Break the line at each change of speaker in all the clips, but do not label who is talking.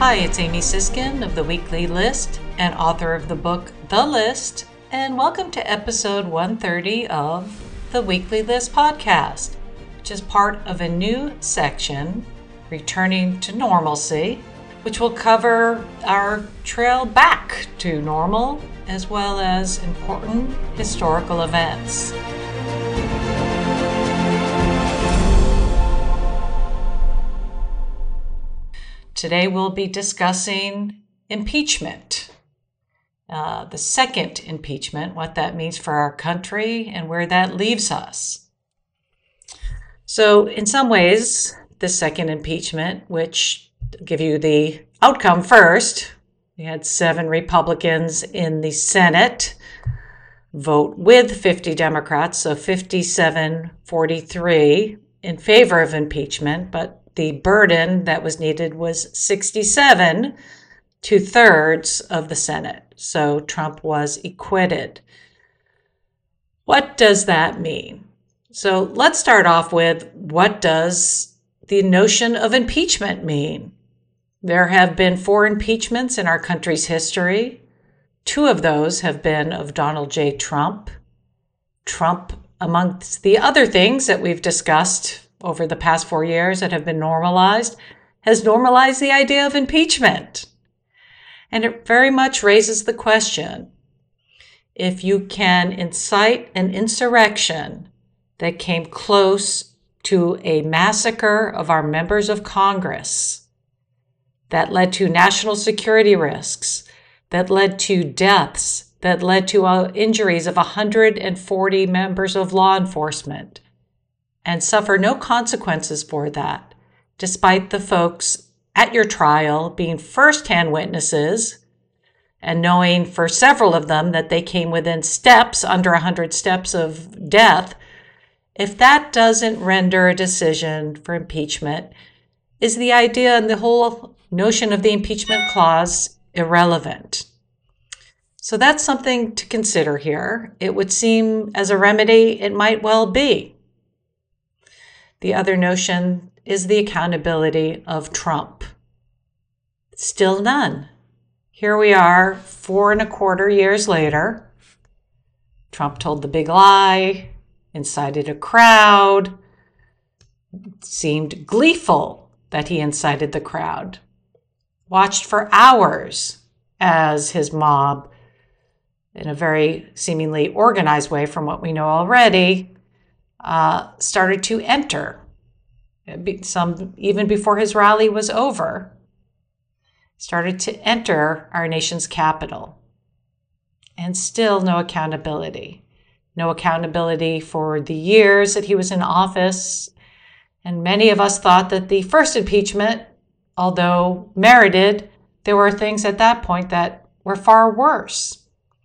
Hi, it's Amy Siskin of The Weekly List and author of the book The List, and welcome to episode 130 of the Weekly List podcast, which is part of a new section, Returning to Normalcy, which will cover our trail back to normal as well as important historical events. Today we'll be discussing impeachment, the second impeachment, what that means for our country and where that leaves us. So in some ways, the second impeachment, which I'll give you the outcome first, we had 7 Republicans in the Senate vote with 50 Democrats, so 57-43 in favor of impeachment, but the burden that was needed was 67, 2/3 of the Senate. So Trump was acquitted. What does that mean? So let's start off with, what does the notion of impeachment mean? There have been 4 impeachments in our country's history. 2 of those have been of Donald J. Trump. Trump, amongst the other things that we've discussed over the past 4 years that have been normalized, has normalized the idea of impeachment. And it very much raises the question, if you can incite an insurrection that came close to a massacre of our members of Congress, that led to national security risks, that led to deaths, that led to injuries of 140 members of law enforcement, and suffer no consequences for that, despite the folks at your trial being firsthand witnesses and knowing for several of them that they came within steps, under 100 steps of death. If that doesn't render a decision for impeachment, is the idea and the whole notion of the impeachment clause irrelevant? So that's something to consider here. It would seem as a remedy, it might well be. The other notion is the accountability of Trump. Still none. Here we are, 4.25 years later. Trump told the big lie, incited a crowd, seemed gleeful that he incited the crowd, watched for hours as his mob, in a very seemingly organized way from what we know already, started to enter, some even before his rally was over, started to enter our nation's capital. And still no accountability. No accountability for the years that he was in office. And many of us thought that the first impeachment, although merited, there were things at that point that were far worse.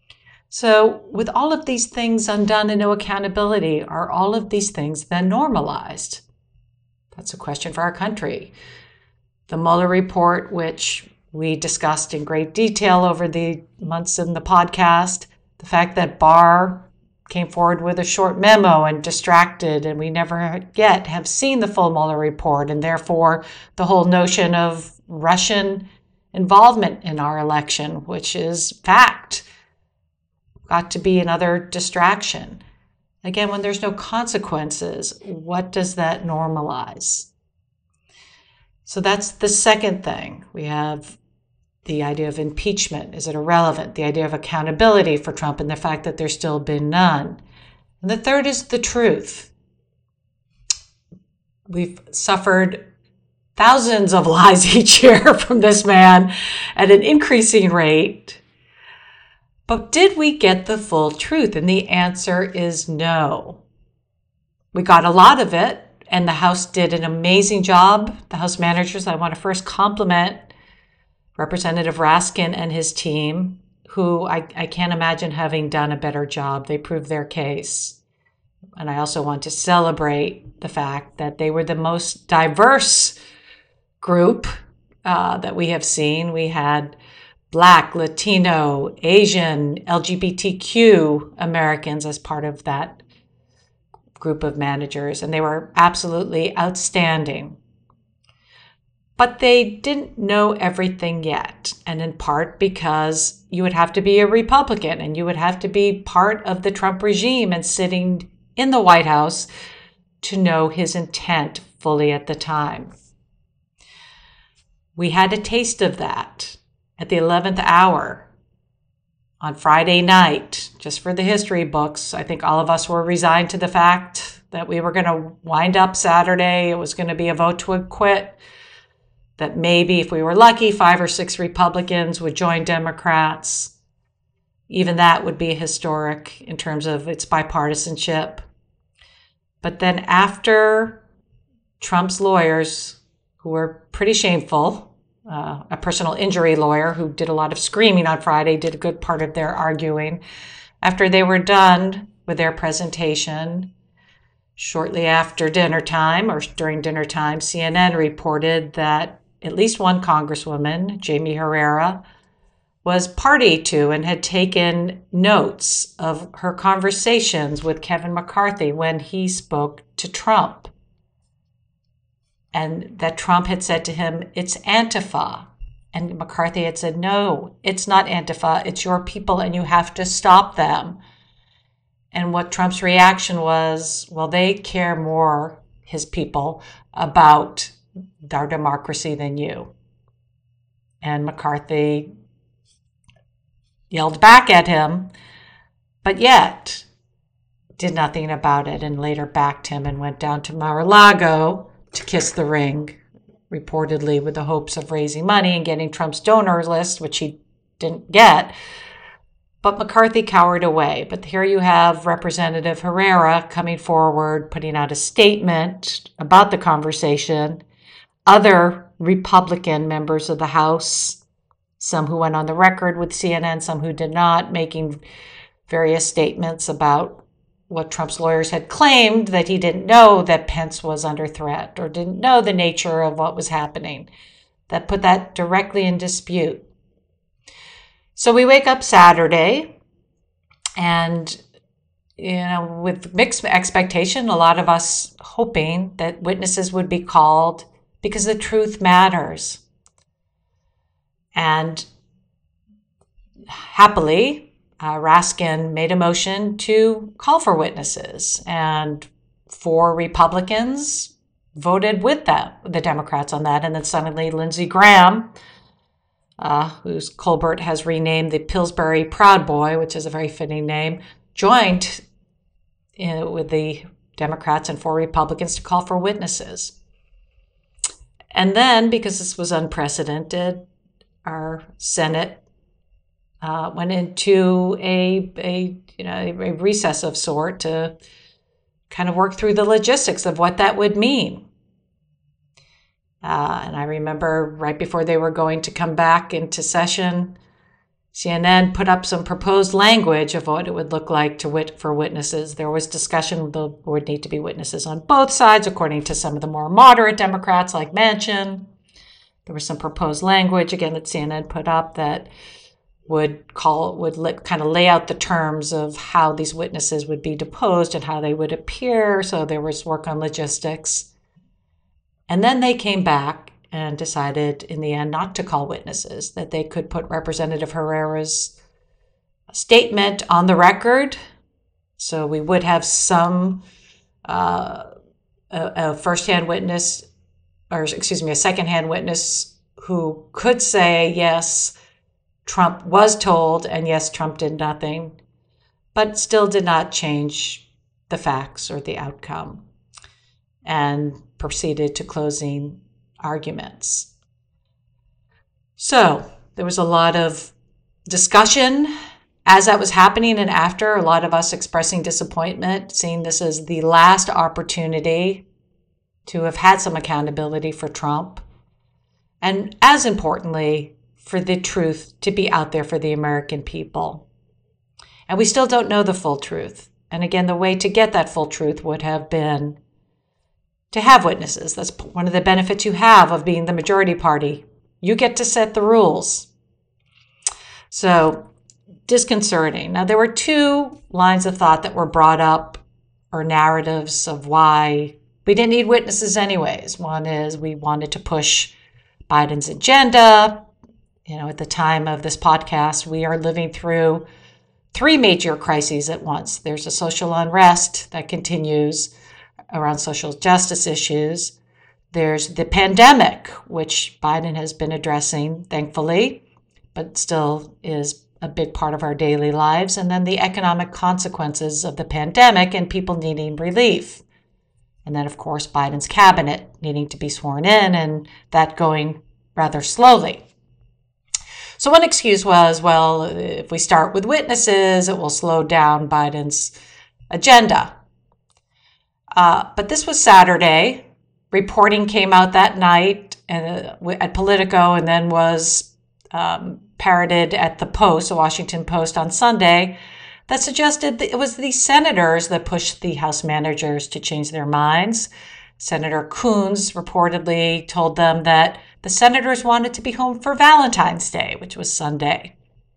So with all of these things undone and no accountability, are all of these things then normalized? That's a question for our country. The Mueller report, which we discussed in great detail over the months in the podcast, the fact that Barr came forward with a short memo and distracted, and we never yet have seen the full Mueller report, and therefore the whole notion of Russian involvement in our election, which is fact, got to be another distraction. Again, when there's no consequences, what does that normalize? So that's the second thing. We have the idea of impeachment. Is it irrelevant? The idea of accountability for Trump and the fact that there's still been none. And the third is the truth. We've suffered thousands of lies each year from this man at an increasing rate. But did we get the full truth? And the answer is no. We got a lot of it, and the House did an amazing job. The House managers, I want to first compliment Representative Raskin and his team, who I can't imagine having done a better job. They proved their case. And I also want to celebrate the fact that they were the most diverse group that we have seen. We had Black, Latino, Asian, LGBTQ Americans as part of that group of managers, and they were absolutely outstanding. But they didn't know everything yet, and in part because you would have to be a Republican and you would have to be part of the Trump regime and sitting in the White House to know his intent fully at the time. We had a taste of that at the 11th hour on Friday night, just for the history books. I think all of us were resigned to the fact that we were going to wind up Saturday. It was going to be a vote to acquit, that maybe if we were lucky, 5 or 6 Republicans would join Democrats. Even that would be historic in terms of its bipartisanship. But then after Trump's lawyers, who were pretty shameful, a personal injury lawyer who did a lot of screaming on Friday, did a good part of their arguing. After they were done with their presentation, shortly after dinner time or during dinner time, CNN reported that at least one Congresswoman, Jamie Herrera, was party to and had taken notes of her conversations with Kevin McCarthy when he spoke to Trump. And that Trump had said to him, "It's Antifa." And McCarthy had said, "No, it's not Antifa. It's your people and you have to stop them." And what Trump's reaction was, well, they care more, his people, about our democracy than you. And McCarthy yelled back at him, but yet did nothing about it, and later backed him and went down to Mar-a-Lago to kiss the ring, reportedly with the hopes of raising money and getting Trump's donor list, which he didn't get. But McCarthy cowered away. But here you have Representative Herrera coming forward, putting out a statement about the conversation. Other Republican members of the House, some who went on the record with CNN, some who did not, making various statements about what Trump's lawyers had claimed, that he didn't know that Pence was under threat or didn't know the nature of what was happening, that put that directly in dispute. So we wake up Saturday and, with mixed expectation, a lot of us hoping that witnesses would be called because the truth matters. And happily, Raskin made a motion to call for witnesses, and 4 Republicans voted with the Democrats on that. And then suddenly Lindsey Graham, whose Colbert has renamed the Pillsbury Proud Boy, which is a very fitting name, joined with the Democrats and 4 Republicans to call for witnesses. And then, because this was unprecedented, our Senate went into a recess of sort to kind of work through the logistics of what that would mean. And I remember right before they were going to come back into session, CNN put up some proposed language of what it would look like for witnesses. There was discussion there would need to be witnesses on both sides, according to some of the more moderate Democrats like Manchin. There was some proposed language, again, that CNN put up that would kind of lay out the terms of how these witnesses would be deposed and how they would appear. So there was work on logistics. And then they came back and decided in the end not to call witnesses, that they could put Representative Herrera's statement on the record. So we would have some a first-hand witness, a second-hand witness who could say, yes, Trump was told, and yes, Trump did nothing, but still did not change the facts or the outcome, and proceeded to closing arguments. So there was a lot of discussion as that was happening, and after, a lot of us expressing disappointment, seeing this as the last opportunity to have had some accountability for Trump, and as importantly, for the truth to be out there for the American people. And we still don't know the full truth. And again, the way to get that full truth would have been to have witnesses. That's one of the benefits you have of being the majority party. You get to set the rules. So, disconcerting. Now, there were 2 lines of thought that were brought up, or narratives of why we didn't need witnesses anyways. One is we wanted to push Biden's agenda. At the time of this podcast, we are living through three major crises at once. There's a social unrest that continues around social justice issues. There's the pandemic, which Biden has been addressing, thankfully, but still is a big part of our daily lives. And then the economic consequences of the pandemic and people needing relief. And then, of course, Biden's cabinet needing to be sworn in, and that going rather slowly. So one excuse was, well, if we start with witnesses, it will slow down Biden's agenda. But this was Saturday. Reporting came out that night at Politico, and then was parroted at the Post, the Washington Post, on Sunday, that suggested that it was the senators that pushed the House managers to change their minds. Senator Coons reportedly told them that the senators wanted to be home for Valentine's Day, which was Sunday.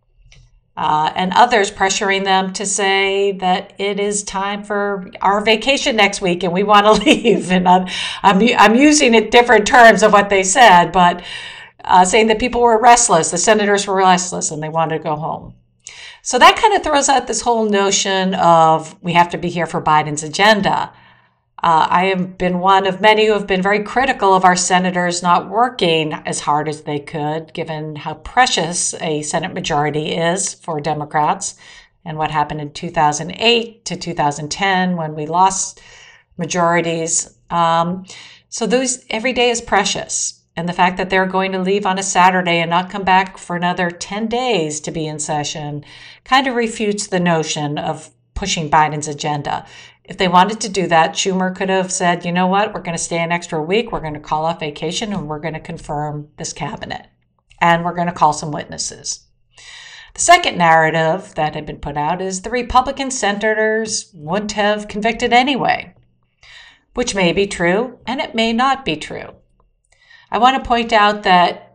And others pressuring them to say that it is time for our vacation next week and we want to leave. And I'm using it different terms of what they said, but saying that people were restless, the senators were restless and they wanted to go home. So that kind of throws out this whole notion of we have to be here for Biden's agenda. I have been one of many who have been very critical of our senators not working as hard as they could, given how precious a Senate majority is for Democrats and what happened in 2008 to 2010 when we lost majorities. So every day is precious. And the fact that they're going to leave on a Saturday and not come back for another 10 days to be in session kind of refutes the notion of pushing Biden's agenda. If they wanted to do that, Schumer could have said, you know what, we're going to stay an extra week, we're going to call off vacation, and we're going to confirm this cabinet. And we're going to call some witnesses. The second narrative that had been put out is the Republican senators wouldn't have convicted anyway, which may be true, and it may not be true. I want to point out that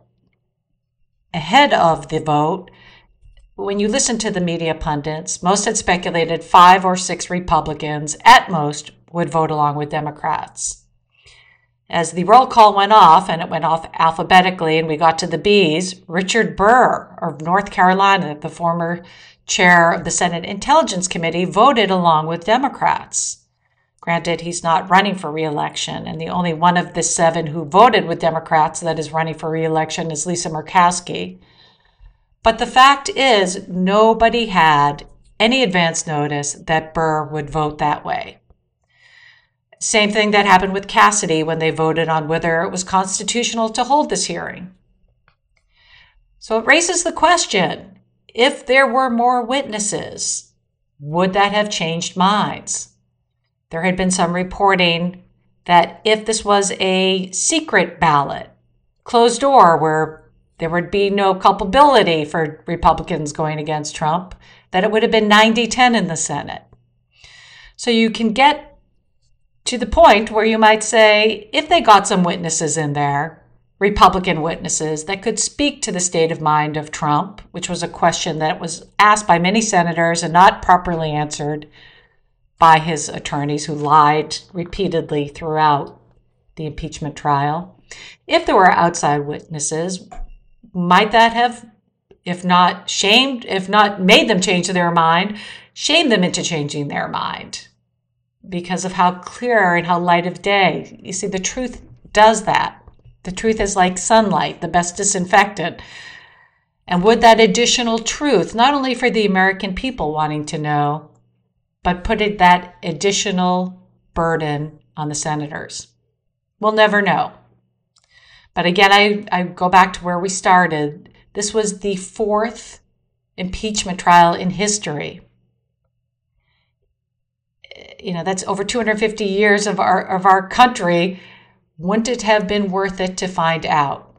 ahead of the vote, when you listen to the media pundits, most had speculated 5 or 6 Republicans at most would vote along with Democrats. As the roll call went off, and it went off alphabetically, and we got to the Bs, Richard Burr of North Carolina, the former chair of the Senate Intelligence Committee, voted along with Democrats. Granted, he's not running for re-election, and the only one of the 7 who voted with Democrats that is running for re-election is Lisa Murkowski. But the fact is, nobody had any advance notice that Burr would vote that way. Same thing that happened with Cassidy when they voted on whether it was constitutional to hold this hearing. So it raises the question, if there were more witnesses, would that have changed minds? There had been some reporting that if this was a secret ballot, closed door, where there would be no culpability for Republicans going against Trump, that it would have been 90-10 in the Senate. So you can get to the point where you might say, if they got some witnesses in there, Republican witnesses that could speak to the state of mind of Trump, which was a question that was asked by many senators and not properly answered by his attorneys who lied repeatedly throughout the impeachment trial. If there were outside witnesses, might that have, if not made them change their mind, shamed them into changing their mind because of how clear and how light of day. You see, the truth does that. The truth is like sunlight, the best disinfectant. And would that additional truth, not only for the American people wanting to know, but putting that additional burden on the senators? We'll never know. But again, I go back to where we started. This was the 4th impeachment trial in history. That's over 250 years of our country. Wouldn't it have been worth it to find out?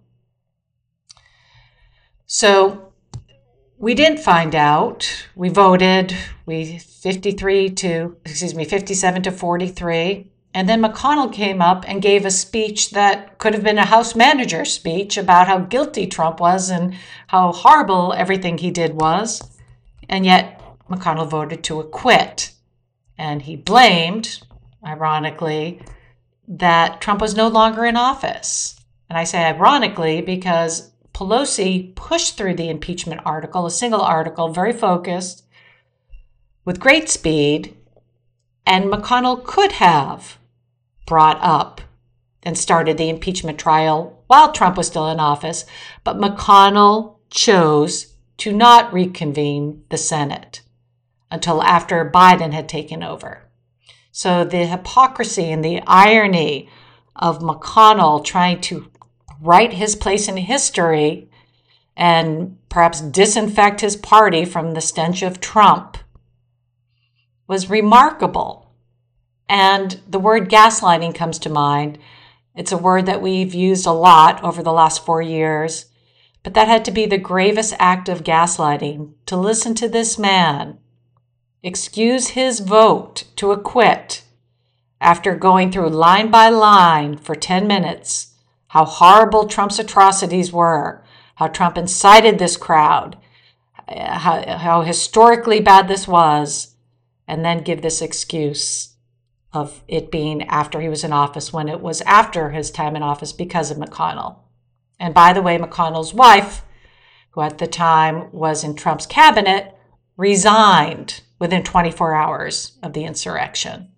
So we didn't find out. We voted. 57 to 43. And then McConnell came up and gave a speech that could have been a House manager speech about how guilty Trump was and how horrible everything he did was. And yet McConnell voted to acquit. And he blamed, ironically, that Trump was no longer in office. And I say ironically because Pelosi pushed through the impeachment article, a single article, very focused, with great speed, and McConnell could have brought up and started the impeachment trial while Trump was still in office, but McConnell chose to not reconvene the Senate until after Biden had taken over. So the hypocrisy and the irony of McConnell trying to right his place in history and perhaps disinfect his party from the stench of Trump was remarkable. And the word gaslighting comes to mind. It's a word that we've used a lot over the last 4 years, but that had to be the gravest act of gaslighting, to listen to this man excuse his vote to acquit after going through line by line for 10 minutes how horrible Trump's atrocities were, how Trump incited this crowd, how historically bad this was, and then give this excuse of it being after he was in office when it was after his time in office because of McConnell. And by the way, McConnell's wife, who at the time was in Trump's cabinet, resigned within 24 hours of the insurrection.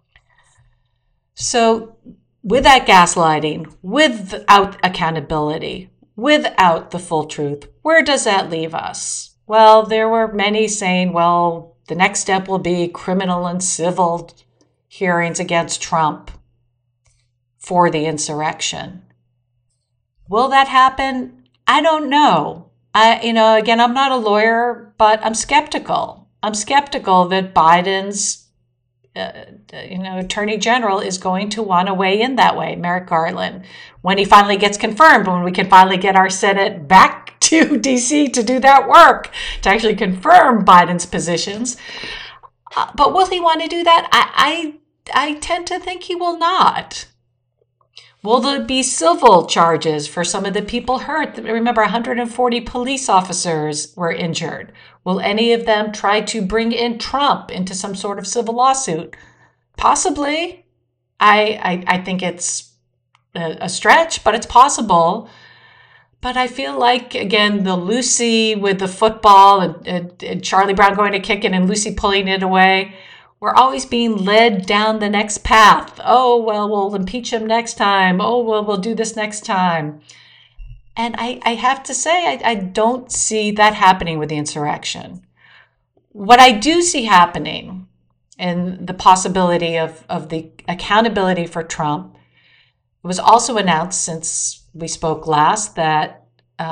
So with that gaslighting, without accountability, without the full truth, where does that leave us? Well, there were many saying, well, the next step will be criminal and civil hearings against Trump for the insurrection. Will that happen? I don't know. Again, I'm not a lawyer, but I'm skeptical. I'm skeptical that Biden's, attorney general is going to want to weigh in that way, Merrick Garland, when he finally gets confirmed, when we can finally get our Senate back to D.C. to do that work, to actually confirm Biden's positions. But will he want to do that? I tend to think he will not. Will there be civil charges for some of the people hurt? Remember, 140 police officers were injured. Will any of them try to bring in Trump into some sort of civil lawsuit? Possibly. I think it's a stretch, but it's possible. But I feel like, again, the Lucy with the football and Charlie Brown going to kick it and Lucy pulling it away, we're always being led down the next path. Oh, well, we'll impeach him next time. Oh, well, we'll do this next time. And I have to say, I don't see that happening with the insurrection. What I do see happening, and the possibility of the accountability for Trump, it was also announced since we spoke last that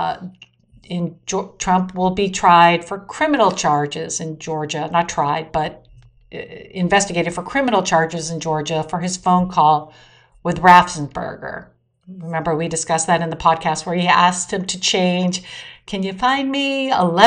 Trump will be tried for criminal charges in Georgia. Not tried, but investigated for criminal charges in Georgia for his phone call with Raffensperger. Remember, we discussed that in the podcast where he asked him to change, can you find me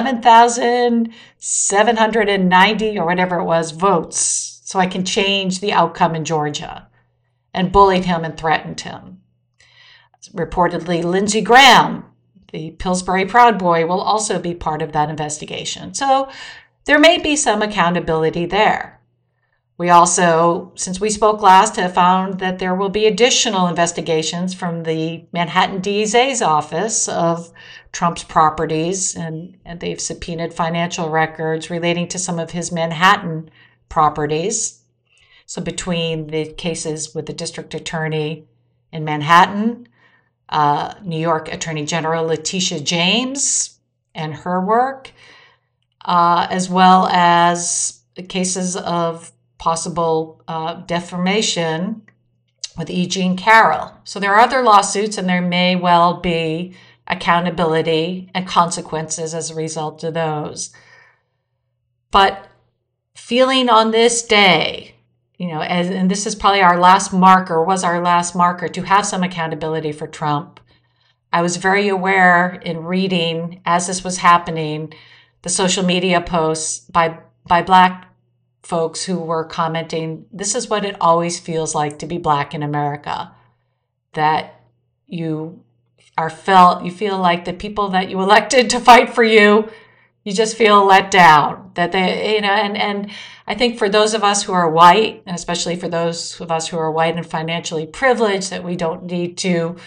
11,790 or whatever it was votes so I can change the outcome in Georgia, and bullied him and threatened him. Reportedly, Lindsey Graham, the Pillsbury Proud Boy, will also be part of that investigation. So there may be some accountability there. We also, since we spoke last, have found that there will be additional investigations from the Manhattan DA's office of Trump's properties, and they've subpoenaed financial records relating to some of his Manhattan properties. So between the cases with the district attorney in Manhattan, New York Attorney General Letitia James and her work, as well as cases of possible defamation with E. Jean Carroll. So there are other lawsuits, and there may well be accountability and consequences as a result of those. But feeling on this day, and this is probably our last marker, to have some accountability for Trump. I was very aware in reading, as this was happening, the social media posts by Black folks who were commenting, this is what it always feels like to be Black in America, that you feel like the people that you elected to fight for you just feel let down, that they, and I think for those of us who are white, and especially for those of us who are white and financially privileged, that we don't need to,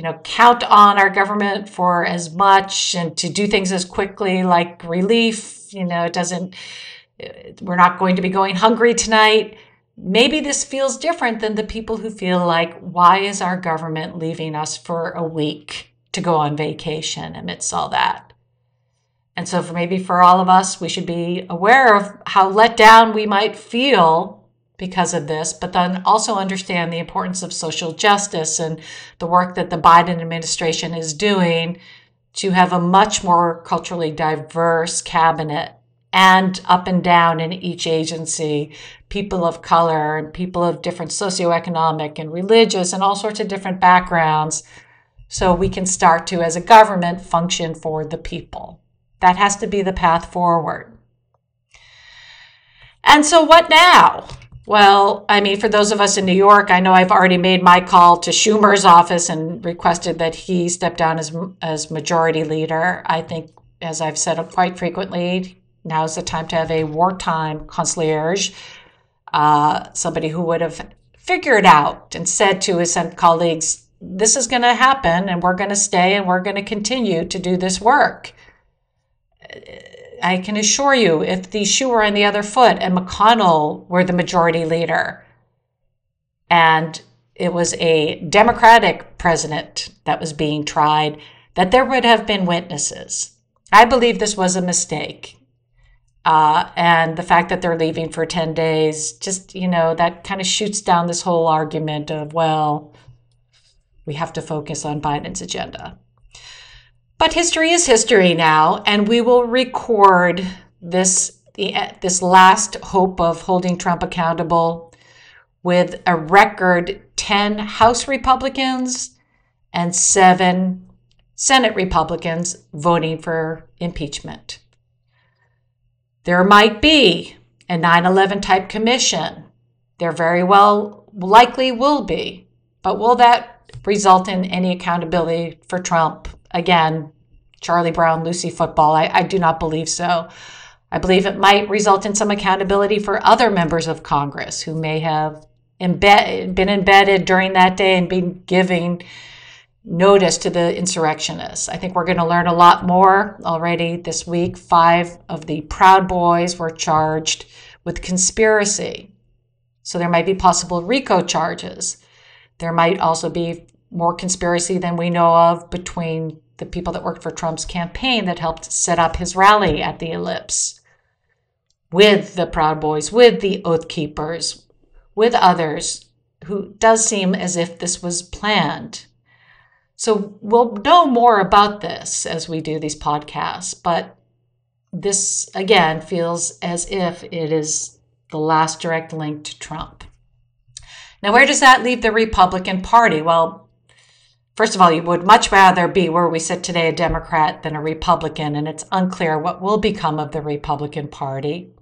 count on our government for as much and to do things as quickly, like relief. We're not going to be going hungry tonight. Maybe this feels different than the people who feel like, why is our government leaving us for a week to go on vacation amidst all that? And so for all of us, we should be aware of how let down we might feel because of this, but then also understand the importance of social justice and the work that the Biden administration is doing to have a much more culturally diverse cabinet, and up and down in each agency, people of color and people of different socioeconomic and religious and all sorts of different backgrounds, so we can start to, as a government, function for the people. That has to be the path forward. And so what now? Well, for those of us in New York, I know I've already made my call to Schumer's office and requested that he step down as majority leader. I think, as I've said quite frequently, now's the time to have a wartime concierge, somebody who would have figured out and said to his colleagues, this is going to happen and we're going to stay and we're going to continue to do this work. I can assure you, if the shoe were on the other foot and McConnell were the majority leader and it was a Democratic president that was being tried, that there would have been witnesses. I believe this was a mistake. And the fact that they're leaving for 10 days, just, that kind of shoots down this whole argument of, well, we have to focus on Biden's agenda. But history is history now, and we will record this last hope of holding Trump accountable with a record 10 House Republicans and 7 Senate Republicans voting for impeachment. There might be a 9/11 type commission. There very well likely will be. But will that result in any accountability for Trump? Again, Charlie Brown, Lucy football. I do not believe so. I believe it might result in some accountability for other members of Congress who may have been embedded during that day and been giving notice to the insurrectionists. I think we're going to learn a lot more already this week. 5 of the Proud Boys were charged with conspiracy. So there might be possible RICO charges. There might also be more conspiracy than we know of between the people that worked for Trump's campaign that helped set up his rally at the Ellipse, with the Proud Boys, with the Oath Keepers, with others, who does seem as if this was planned. So we'll know more about this as we do these podcasts, but this, again, feels as if it is the last direct link to Trump. Now, where does that leave the Republican Party? Well, first of all, you would much rather be where we sit today, a Democrat, than a Republican, and it's unclear what will become of the Republican Party.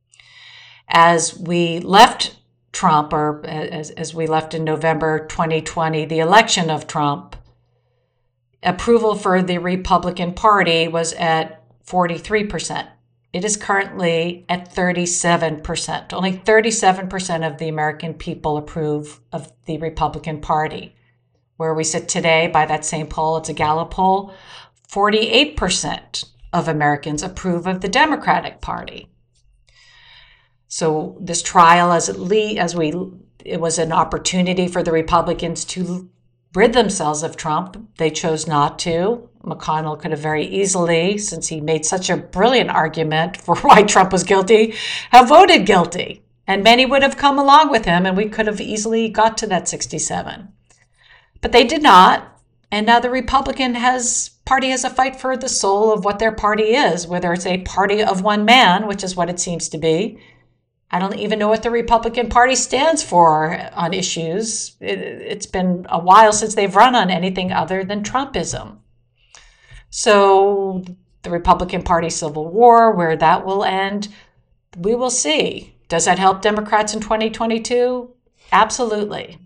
As we left Trump, or as we left in November 2020, the election of Trump, approval for the Republican Party was at 43%. It is currently at 37%. Only 37% of the American people approve of the Republican Party. Where we sit today, by that same poll, it's a Gallup poll, 48% of Americans approve of the Democratic Party. So this trial, it was an opportunity for the Republicans to rid themselves of Trump. They chose not to. McConnell could have very easily, since he made such a brilliant argument for why Trump was guilty, have voted guilty. And many would have come along with him, and we could have easily got to that 67. But they did not. And now the Republican Party has a fight for the soul of what their party is, whether it's a party of one man, which is what it seems to be. I don't even know what the Republican Party stands for on issues. It's been a while since they've run on anything other than Trumpism. So the Republican Party civil war, where that will end, we will see. Does that help Democrats in 2022? Absolutely.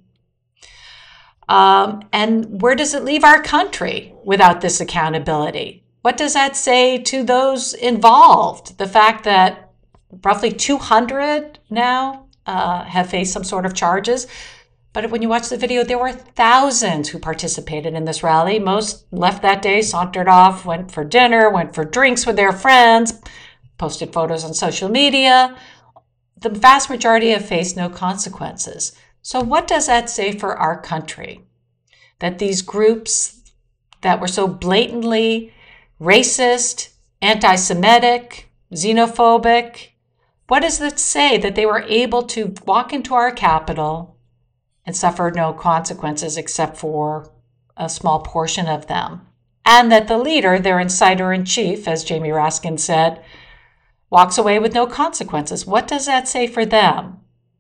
And where does it leave our country without this accountability? What does that say to those involved? The fact that roughly 200 now have faced some sort of charges. But when you watch the video, there were thousands who participated in this rally. Most left that day, sauntered off, went for dinner, went for drinks with their friends, posted photos on social media. The vast majority have faced no consequences. So what does that say for our country? That these groups that were so blatantly racist, anti-Semitic, xenophobic, what does it say that they were able to walk into our Capitol and suffer no consequences except for a small portion of them? And that the leader, their inciter-in-chief, as Jamie Raskin said, walks away with no consequences. What does that say for them?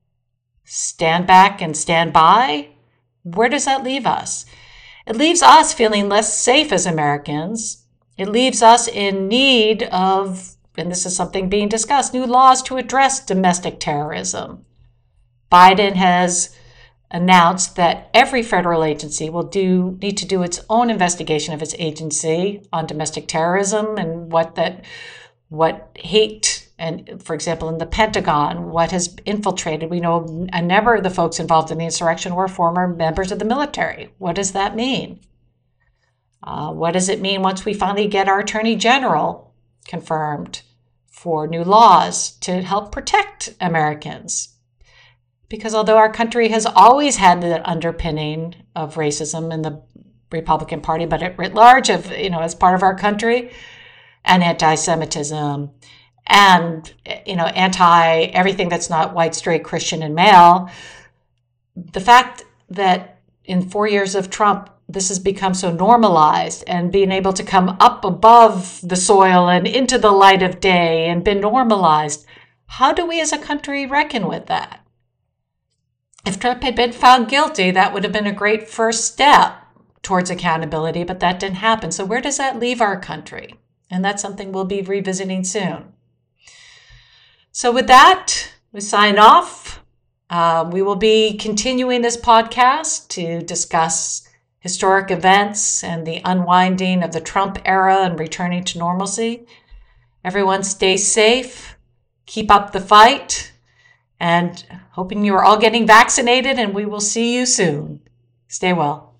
Stand back and stand by? Where does that leave us? It leaves us feeling less safe as Americans. It leaves us in need of, and this is something being discussed, new laws to address domestic terrorism. Biden has announced that every federal agency will need to do its own investigation of its agency on domestic terrorism and what hate, and for example, in the Pentagon, what has infiltrated. We know a number of the folks involved in the insurrection were former members of the military. What does that mean? What does it mean once we finally get our Attorney General confirmed for new laws to help protect Americans? Because although our country has always had the underpinning of racism in the Republican Party, but at writ large, as part of our country, and anti-Semitism, and anti everything that's not white, straight, Christian, and male, the fact that in 4 years of Trump, this has become so normalized, and being able to come up above the soil and into the light of day and been normalized, how do we as a country reckon with that? If Trump had been found guilty, that would have been a great first step towards accountability, but that didn't happen. So where does that leave our country? And that's something we'll be revisiting soon. So with that, we sign off. We will be continuing this podcast to discuss historic events and the unwinding of the Trump era and returning to normalcy. Everyone stay safe, keep up the fight, and hoping you are all getting vaccinated, and we will see you soon. Stay well.